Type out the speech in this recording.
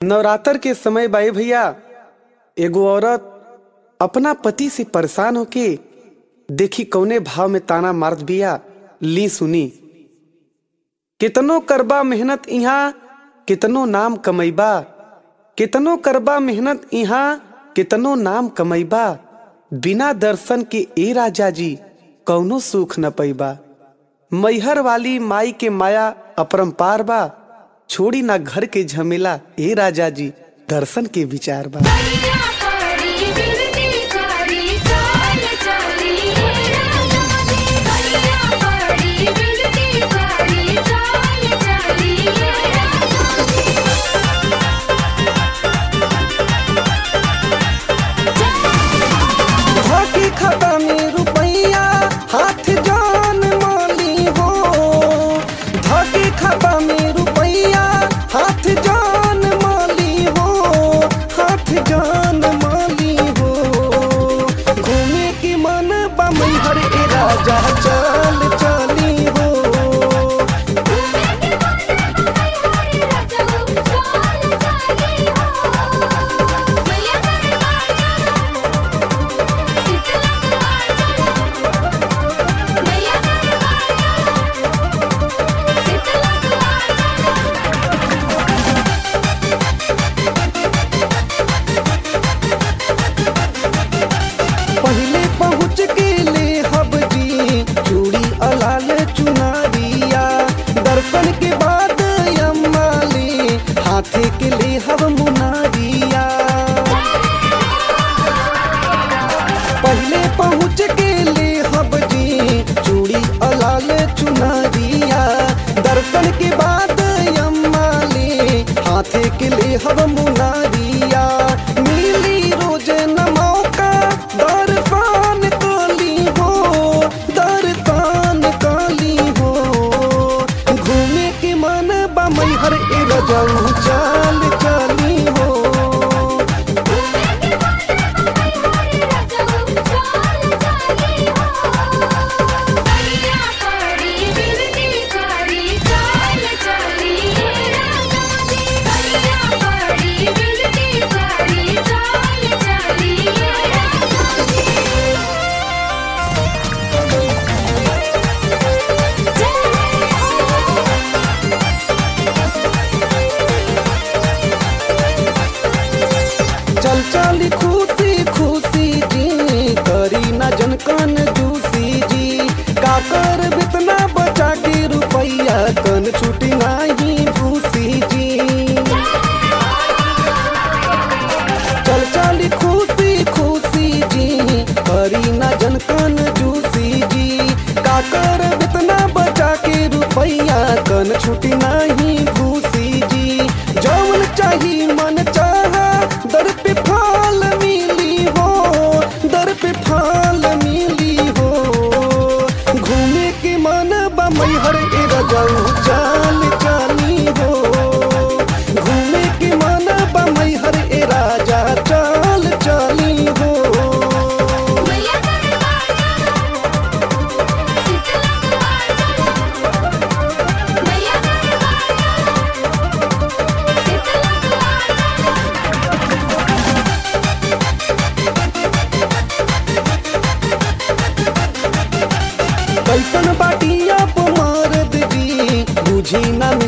नवरात्र के समय बाई भैया एगो औरत अपना पति से परेशान होके देखी कौने भाव में ताना मारत बिया। ली सुनी। कितनो करबा मेहनत इहाँ कितनो नाम कमैबा, कितनो करबा मेहनत इहाँ कितनो नाम कमैबा, बिना दर्शन के ए राजा जी कौनो सुख न पैबा। मैहर वाली माई के माया अपरंपार बा, छोड़ी ना घर के झमेला ए राजा जी दर्शन के विचार बा। खाता में रुपैया हाथ जान माली हो, धके खाता में रुपैया हाथ जान माली हो, हाथ जान माली हो। घूमे की मन बा मैहर ए राजा चल चली हो। पहले पहुँच के ले हब जी चूड़ी अलाल चुनारिया, दर्शन के बाद अम्मा ले हाथे के ले हब मुनारिया। पहले पहुँच के ले हब जी चूड़ी अलाल चुनारिया, दर्शन के बाद अम्मा ले हाथे के ले हब मुनारिया। मिली रोज न मौका दर्शन काली हो, दर्शन काली हो। घूमे के मन बा मैहर ए रजऊ चल चली हो। चल चली खुशी खुशी जी करी ना जनकन जूसी जी, का कर बितना बचा के रुपैया कन छुटी नाही भूसी जी। चल चली खुशी खुशी जी करी ना जनकन जूसी जी, का कर बितना बचा के रुपैया कन छुटी नाही भूसी जी। जौन चाही मन चाहा दर पे फाल मिली हो, दर पे फाल मिली हो। घूमे के मन बा मैहर ए रजऊ चल चली हो। घूमे के मन बा मैहर ए राजा चल चली हो। कैसन बाटिया मारद जी बुझी ना